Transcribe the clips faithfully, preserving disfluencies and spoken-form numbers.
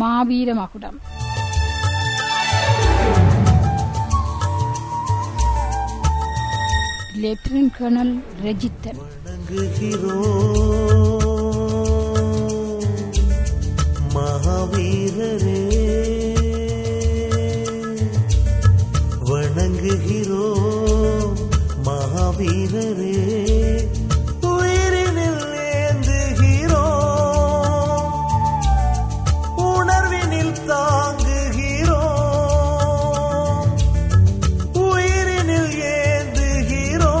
மாவீர மகுடம். Lieutenant colonel ரெஜித்தன். மகாவீரரே வணங்குகிறோ, மகாவீரரே உயிரினில் ஏந்துகிறோ, உணர்வினில் தாங்குகிறோ, உயிரினில் ஏந்துகிறோ,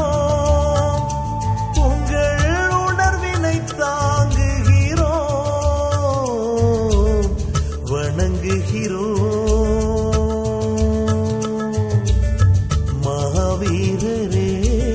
உங்கள் உணர்வினை தாங்குகிறோ, வணங்குகிறோ மகாவீரரே.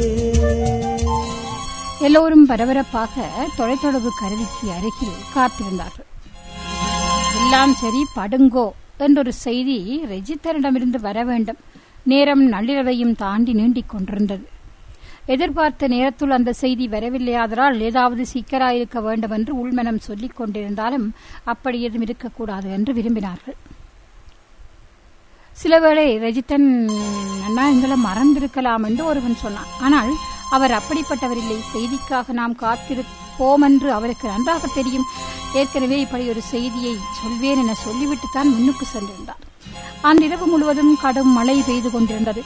எல்லோரும் பரபரப்பாக தொலைத்தொடர்பு கருவிக்கு அருகில் காத்திருந்தார்கள். எல்லாம் சரி, படுங்கோ என்றொரு செய்தி ரெஜித்தனிடமிருந்து வர வேண்டும். நேரம் நள்ளிரவையும் தாண்டி நீண்டிக் கொண்டிருந்தது. எதிர்பார்த்த நேரத்துள் அந்த செய்தி வரவில்லையாதலால் ஏதாவது சிக்கலாயிருக்க வேண்டும் என்று உள்மனம் சொல்லிக் கொண்டிருந்தாலும் அப்படி ஏதும் இருக்கக்கூடாது என்று விரும்பினார்கள். சிலவேளை ரெஜித்தன் அண்ணா எங்களை மறந்திருக்கலாம் என்று ஒருவன் சொன்னான். ஆனால் அவர் அப்படிப்பட்டவரில்லை. செய்திக்காக நாம் காத்திருப்போம் என்று அவருக்கு நன்றாக தெரியும். ஏற்கனவே இப்படி ஒரு செய்தியை சொல்வேன் என சொல்லிவிட்டுத்தான் முன்னுக்கு சென்றிருந்தார். அன்றிரவு முழுவதும் கடும் மழை பெய்து கொண்டிருந்தது.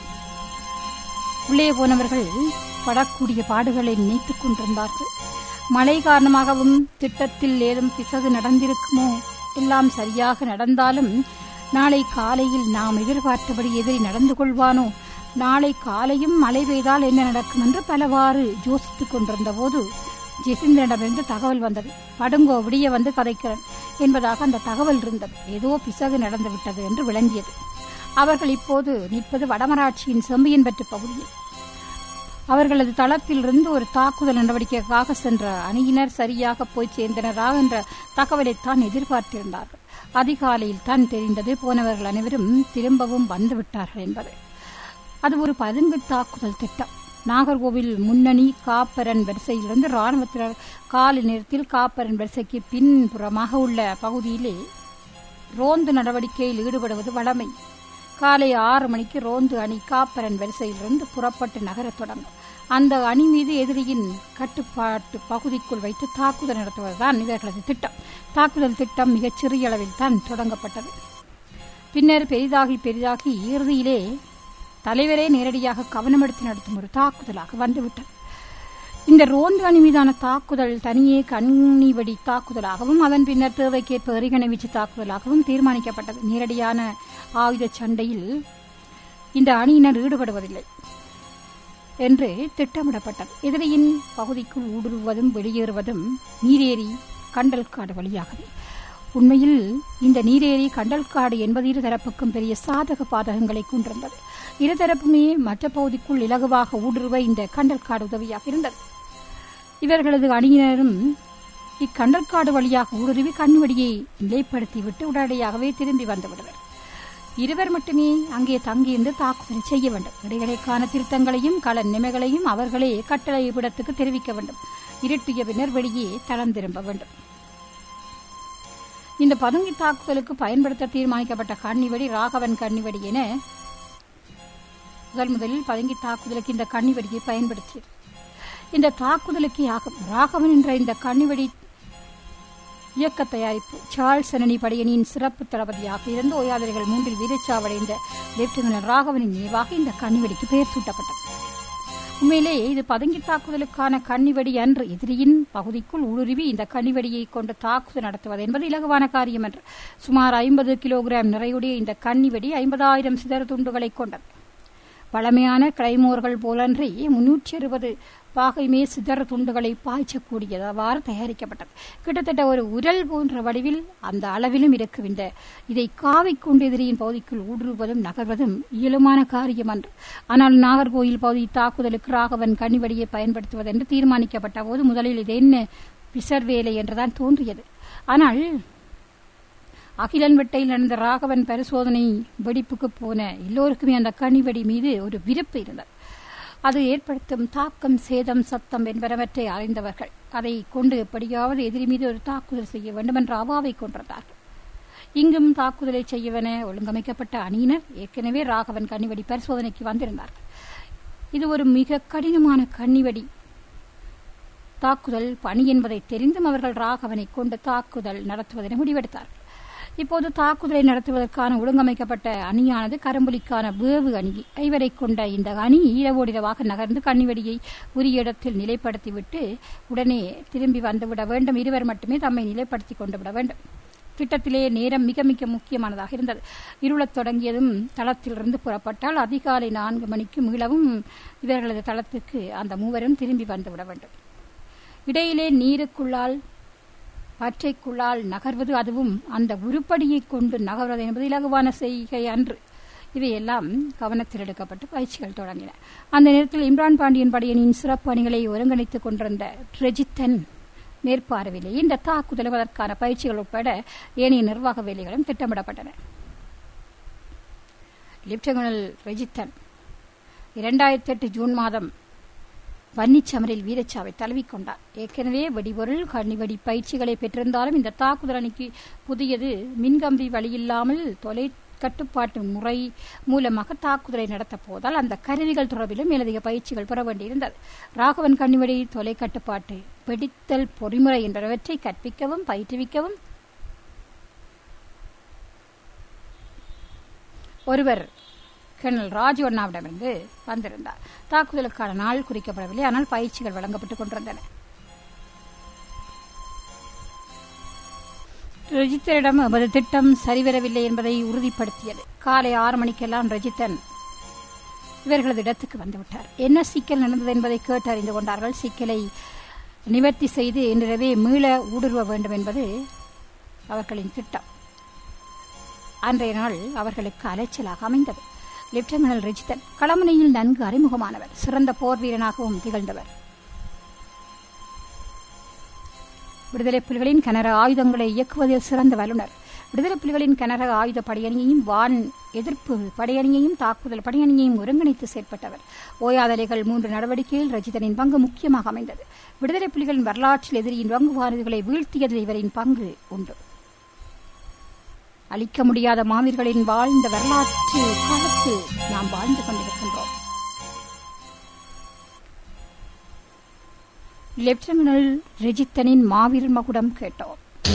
உள்ளே போனவர்கள் படக்கூடிய பாடுகளை நினைத்துக் கொண்டிருந்தார்கள். மழை காரணமாகவும் திட்டத்தில் ஏதும் பிசகு நடந்திருக்குமோ? எல்லாம் சரியாக நடந்தாலும் நாளை காலையில் நாம் எதிர்பார்த்தபடி எதிரி நடந்து கொள்வானோ? நாளை காலையும் மழை பெய்தால் என்ன நடக்கும் என்று பலவாறு யோசித்துக் கொண்டிருந்த போது ஜெசிந்திரனிடமிருந்து தகவல் வந்தது. படுங்கோ, விடிய வந்து கதைக்கிறேன் என்பதாக அந்த தகவல் இருந்தது. ஏதோ பிசகு நடந்துவிட்டது என்று விளங்கியது. அவர்கள் இப்போது நிற்பது வடமராட்சியின் செம்பியன் பெற்ற பகுதியில். அவர்களது தளத்திலிருந்து ஒரு தாக்குதல் நடவடிக்கைக்காக சென்ற அணியினர் சரியாக போய் சேர்ந்தனரா என்ற தகவலைத்தான் எதிர்பார்த்திருந்தார்கள். அதிகாலையில் தான் தெரிந்தது போனவர்கள் அனைவரும் திரும்பவும் வந்துவிட்டார்கள் என்பது. அது ஒரு பதுங்கு தாக்குதல் திட்டம். நாகர்கோவில் முன்னணி காப்பரன் வரிசையிலிருந்து ராணுவத்தினர் காலை நேரத்தில் காப்பரன் வரிசைக்கு பின்புறமாக உள்ள பகுதியிலே ரோந்து நடவடிக்கையில் ஈடுபடுவது வழமை. காலை ஆறு மணிக்கு ரோந்து அணி காப்பரன் வரிசையிலிருந்து புறப்பட்டு நகரத் தொடங்கும். அந்த அணி மீது எதிரியின் கட்டுப்பாட்டு பகுதிக்குள் வைத்து தாக்குதல் நடத்துவதுதான் இவர்களது திட்டம். தாக்குதல் திட்டம் மிகச் சிறிய அளவில் தான் தொடங்கப்பட்டது. பின்னர் பெரிதாகி பெரிதாகி இறுதியிலே தலைவரே நேரடியாக கவனம் எடுத்து நடத்தும் ஒரு தாக்குதலாக வந்துவிட்டது. இந்த ரோந்து அணி மீதான தாக்குதல் தனியே கண்ணிவெடி தாக்குதலாகவும் அதன் பின்னர் தேவைக்கேற்ப எறிகணை வீச்சு தாக்குதலாகவும் தீர்மானிக்கப்பட்டது. நேரடியான ஆயுத சண்டையில் இந்த அணியினர் ஈடுபடுவதில்லை என்று திட்டமிடப்பட்டது. எதிரியின் பகுதிக்குள் ஊடுருவதும் வெளியேறுவதும் நீரேரி கண்டல்காடு வழியாகவே. உண்மையில் இந்த நீரேரி கண்டல்காடு என்பது இருதரப்புக்கும் பெரிய சாதக பாதகங்களை கொண்டிருந்தது. இருதரப்புமே மற்ற பகுதிக்குள் இலகுவாக ஊடுருவ இந்த கண்டல்காடு உதவியாக இருந்தது. இவர்களது அணியினரும் இக்கண்டல்காடு வழியாக ஊடுருவி கண்ணுவடியை நிலைப்படுத்திவிட்டு உடனடியாகவே திரும்பி வந்துவிடுவர். இருவர் மட்டுமே அங்கே தங்கியிருந்து தாக்குதல் செய்ய வேண்டும். இடைகளுக்கான திருத்தங்களையும் கள நிலைமைகளையும் அவர்களே கட்டளை விடத்துக்கு தெரிவிக்க வேண்டும். இருட்டிய பின்னர் வெளியே தளம் திரும்ப வேண்டும். இந்த பதுங்கி தாக்குதலுக்கு பயன்படுத்த தீர்மானிக்கப்பட்ட கண்ணிவடி ராகவன் கண்ணிவடி என முதல் முதலில் பதுங்கி தாக்குதலுக்கு இந்த கண்ணிவடியை பயன்படுத்தியது. இந்த தாக்குதலுக்கு ராகவன் என்ற இந்த கண்ணிவடி இயக்க தயாரிப்பு சார்ல்ஸ் அணி படையணியின் சிறப்பு தளபதியாக இருந்த ஓயாதரிகள் மூன்றில் வீரச்சாவடைந்த லெப்டினன்ட் ராகவனின் நினைவாக இந்த கண்ணிவடிக்கு பெயர் சூட்டப்பட்டது. உண்மையிலேயே இது பதுங்கி தாக்குதலுக்கான கண்ணிவடி அன்று. எதிரியின் பகுதிக்குள் ஊடுருவி இந்த கண்ணிவடியை கொண்டு தாக்குதல் நடத்துவது என்பது இலகுவான காரியம் என்று. சுமார் ஐம்பது கிலோகிராம் நிறையுடைய இந்த கண்ணிவடி ஐம்பதாயிரம் சிதறு துண்டுகளை கொண்டது. பழமையான கிளைமோர்கள் போலன்றி முன்னூற்றி அறுபது பாகைமே சிதற துண்டுகளை பாய்ச்சக்கூடியதவாறு தயாரிக்கப்பட்டது. கிட்டத்தட்ட ஒரு உரல் போன்ற வடிவில் அந்த அளவிலும் இருக்கும். இந்த இதை காவிக்கொண்டு எதிரியின் பகுதிக்குள் ஊடுருவதும் நகர்வதும் இயலுமான காரியம் அன்று. ஆனால் நாகர்கோயில் பகுதி தாக்குதலுக்கு ராகவன் கண்ணிவடியை பயன்படுத்துவது என்று தீர்மானிக்கப்பட்ட போது முதலில் இது என்ன பிசர் வேலை என்றுதான் தோன்றியது. ஆனால் அகிலன் வெட்டையில் நடந்த ராகவன் பரிசோதனை வெடிப்புக்கு போன எல்லோருக்குமே அந்த கனிவெடி மீது ஒரு விருப்பு இருந்தது. அது ஏற்படுத்தும் தாக்கம், சேதம், சத்தம் என்பனவற்றை அறிந்தவர்கள் அதை கொண்டு எப்படியாவது எதிரி மீது ஒரு தாக்குதல் செய்ய வேண்டும் என்ற அவாவை கொண்டிருந்தார்கள். இங்கும் தாக்குதலை செய்யவென ஒழுங்கமைக்கப்பட்ட அணியினர் ஏற்கனவே ராகவன் கண்ணிவெடி பரிசோதனைக்கு வந்திருந்தார்கள். இது ஒரு மிக கடினமான கண்ணிவெடி தாக்குதல் பணி என்பதை தெரிந்தும் அவர்கள் ராகவனை கொண்டு தாக்குதல் நடத்துவதென முடிவெடுத்தார்கள். இப்போது தாக்குதலை நடத்துவதற்கான ஒழுங்கமைக்கப்பட்ட அணியானது கரும்புலிக்கான வேவு அணி. ஐவரை கொண்ட இந்த அணி ஈரவோடிரவாக நகர்ந்து கண்ணிவெடியை உரிய இடத்தில் நிலைப்படுத்திவிட்டு உடனே திரும்பி வந்துவிட வேண்டும். இருவர் மட்டுமே தம்மை நிலைப்படுத்தி கொண்டு விட வேண்டும். திட்டத்திலே நேரம் மிக மிக முக்கியமானதாக இருந்தது. இருளத் தொடங்கியதும் தளத்திலிருந்து புறப்பட்டால் அதிகாலை நான்கு மணிக்கு மீளவும் இவர்களது தளத்துக்கு அந்த மூவரும் திரும்பி வந்துவிட வேண்டும். இடையிலே நீருக்குள்ளால் பற்றைக்குள்ளால் நகர்வது, அதுவும் அந்த உருப்படியை கொண்டு நகர்வது என்பது இலகுவான செய்கை அன்று. இவையெல்லாம் கவனத்தில் எடுக்கப்பட்டு பயிற்சிகள் தொடங்கின. அந்த நேரத்தில் இம்ரான் பாண்டியன் படையணியின் சிறப்பு அணிகளை ஒருங்கிணைத்துக் கொண்டிருந்த ரெஜித்தன் மேற்பார்வையிலே இந்த தாக்குதல் அதற்கான பயிற்சிகள் உட்பட ஏனைய நிர்வாக வேலைகளும் திட்டமிடப்பட்டன. லெப்டினல் ரெஜித்தன் இரண்டாயிரத்தி எட்டு ஜூன் மாதம் வன்னிச்சமரில் வீரச்சாவை தழுவிக்கொண்டார். ஏற்கனவே வெடிபொருள் கண்ணிவெடி பயிற்சிகளை பெற்றிருந்தாலும் இந்த தாக்குதல் அணிக்கு புதியது. மின்கம்பி வழியில்லாமல் தொலை கட்டுப்பாட்டு முறை மூலமாக தாக்குதலை நடத்த போதால் அந்த கருவிகள் தொடர்பிலும் மேலதிக பயிற்சிகள் பெற வேண்டியிருந்தது. ராகவன் கண்ணிவெடி, தொலை கட்டுப்பாட்டு, வெடித்தல் பொறிமுறை என்பவற்றை கற்பிக்கவும் பயிற்றுவிக்கவும் ஒருவர் கர்னல் ராஜவண்ணாவிடமிருந்து வந்திருந்தார். தாக்குதலுக்கான நாள் குறிக்கப்படவில்லை, ஆனால் பயிற்சிகள் வழங்கப்பட்டுக் கொண்டிருந்தன. ரெஜித்தனிடம் எமது திட்டம் சரிவரவில்லை என்பதை உறுதிப்படுத்தியது. காலை ஆறு மணிக்கெல்லாம் ரெஜித்தன் இவர்களது இடத்துக்கு வந்துவிட்டார். என்ன சிக்கல் நடந்தது என்பதை கேட்டு அறிந்து கொண்டார்கள். சிக்கலை நிவர்த்தி செய்து இன்றிரவே மீள ஊடுருவ வேண்டும் என்பது அவர்களின் திட்டம். அன்றைய நாள் அவர்களுக்கு அலைச்சலாக அமைந்தது. லெப்டினல் ரெஜித்தன் களமுனையில் நன்கு அறிமுகமானவர், சிறந்த போர் வீரனாகவும் திகழ்ந்தவர். விடுதலை புலிகளின் கனரக ஆயுதங்களை இயக்குவதில் சிறந்த வல்லுநர். விடுதலை புலிகளின் கனரக ஆயுத படையணியையும் வான் எதிர்ப்பு படையணியையும் தாக்குதல் படையணியையும் ஒருங்கிணைத்து செயற்பட்டவர். ஓயாதலைகள் மூன்று நடவடிக்கையில் ரெஜித்தனின் பங்கு முக்கியமாக அமைந்தது. விடுதலை புலிகளின் வரலாற்றில் எதிரியின் வங்குவாரிகளை வீழ்த்தியதில் இவரின் பங்கு உண்டு. அழிக்க முடியாத மாவீரர்களின் வாழ்ந்த வரலாற்று காலத்தில் நாம் வாழ்ந்து கொண்டிருக்கின்றோம். லெப்டினல் ரெஜித்தனின் மாவீரர் மகுடம் கேட்டோம்.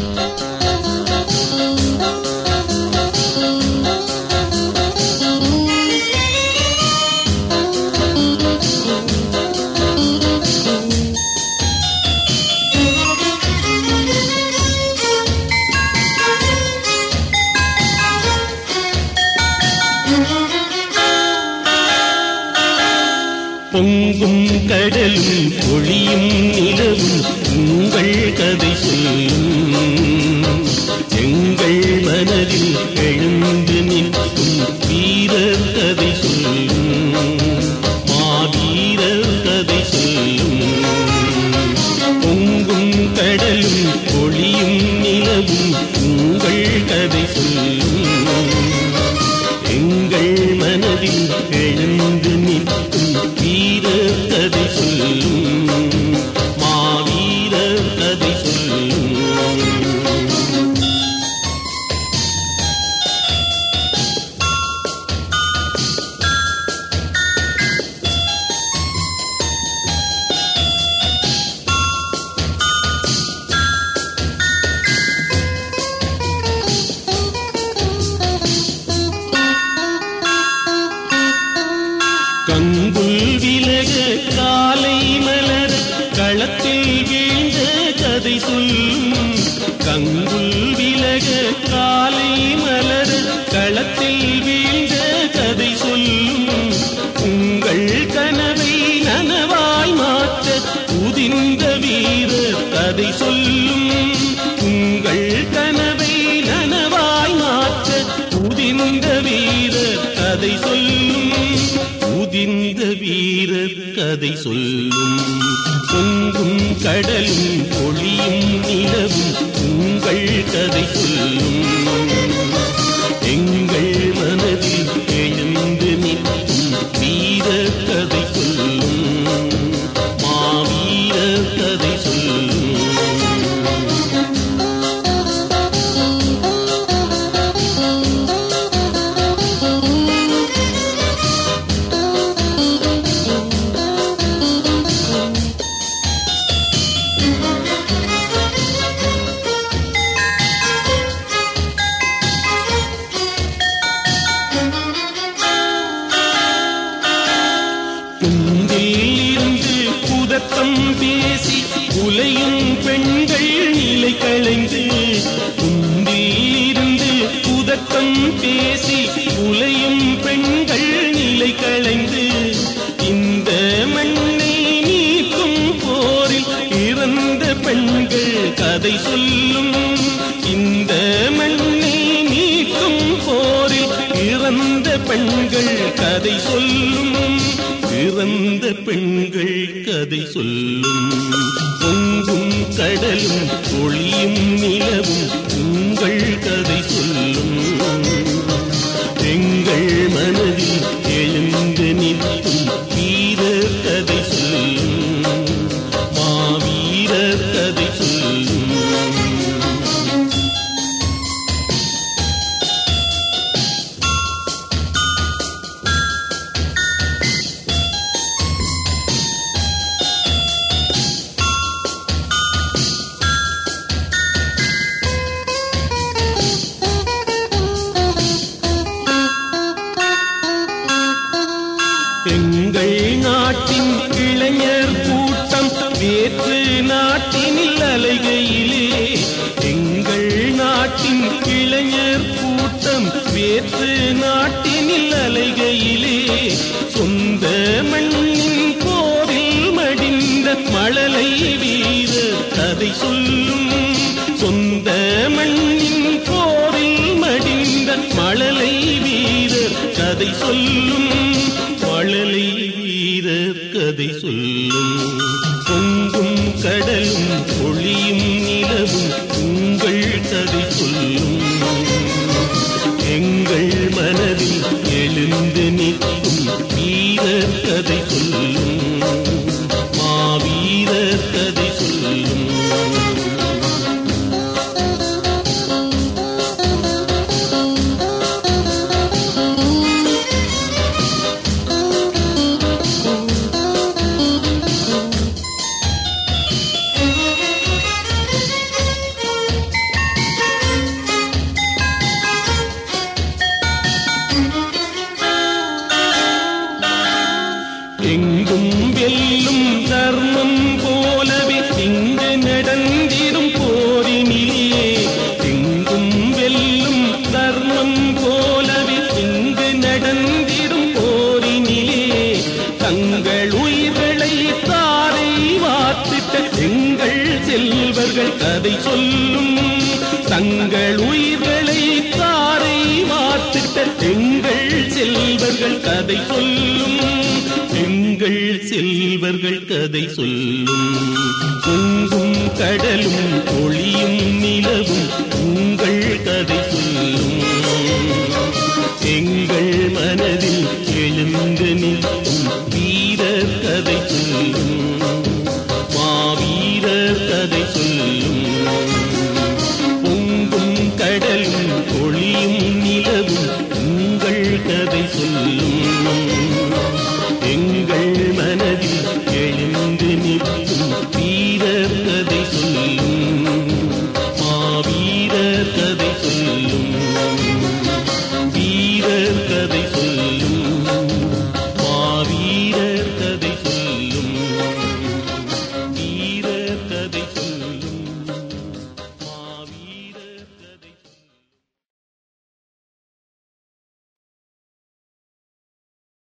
பொங்கும் கடலும் ஒளியும் நிலவும் உங்கள் கதை சொல்லும். எங்கள் மனதில் எழுந்து நிற்கும் வீரர் கதை சொல்லும். மாவீரர் கதை சொல்லும். பொங்கும் கடலும் ஒளியும் நிலவும் உங்கள் கதை சொல்லும். எங்கள் மனதில் எழுந்து நிற்கும் வீரர் கதை சொல்லும். மாவீரர் கதை சொல்லும். கங்குல் விலக காலை மலர் களத்தில் வீழ்ந்த கதை சொல்லும். கங்குல் விலக காலை மலர் களத்தில் வீழ்ந்த கதை சொல்லும். உங்கள் கனவை நனவாய் மாற்ற உதிர்ந்த வீரர் கதை சொல்லும். உங்கள் கனவை நனவாய் மாற்ற உதிர்ந்த வீரர் கதை சொல்லும். உதிர்ந்த வீரர் கதை சொல்லும். பொங்கும் கடலும் ஒளியும் நிலவும் உங்கள் கதை சொல்லும். எங்கள் மனதில் எழுந்து நிற்கும் வீரர் கதை சொல்லும். மாவீரர் கதை சொல்லும். பெண்கள் கதை சொல்லும், பிறந்த பெண்கள் கதை சொல்லும். பொங்கும் கடலும் ஒளியும் நிலவும் உங்கள் கதை சொல்லும். எங்கள் மனதில் எழுந்து நிற்கும் வீரர் கதை சொல்லும், மாவீரர் கதை சொல்லும். எங்கள் நாட்டின் இளைஞர் கூட்டம் வேற்று நாட்டினில் அலைகையிலே, எங்கள் நாட்டின் இளைஞர் கூட்டம் வேற்று நாட்டினில் அலைகையிலே, சொந்த மண்ணின் போரில் மடிந்த மழலை வீரர் கதை சொல்லும். சொந்த மண்ணின் போரில் மடிந்த மழலை வீரர் கதை சொல்லும், மழலை வீரர் கதை சொல்லும். பொங்கும் கடலும் ஒளியும் நிலவும் உங்கள் கதை சொல்லும். எங்கள் மனதில் எழுந்து நிற்கும் வீரர் கதை சொல்லும், மாவீரர் கதை சொல்லும். எங்கும் வெல்லும் தர்மம் போலவே இங்கு நடந்திடும் போரினிலே, எங்கும் வெல்லும் தர்மம் போலவே இங்கு நடந்திடும் போரினிலே, தங்கள் உயிர்களை தாரை வாத்திட்ட எங்கள் செல்வர்கள் கதை சொல்லும். தங்கள் உயிர்களை தாரை வாத்திட்ட எங்கள் செல்வர்கள் கதை சொல்லும், எங்கள் செல்வர்கள் கதை சொல்லும். பொங்கும் கடலும் ஒளியும் நிலவும் உங்கள் கதை சொல்லும். எங்கள் மனதில் எழுந்து நிற்கும்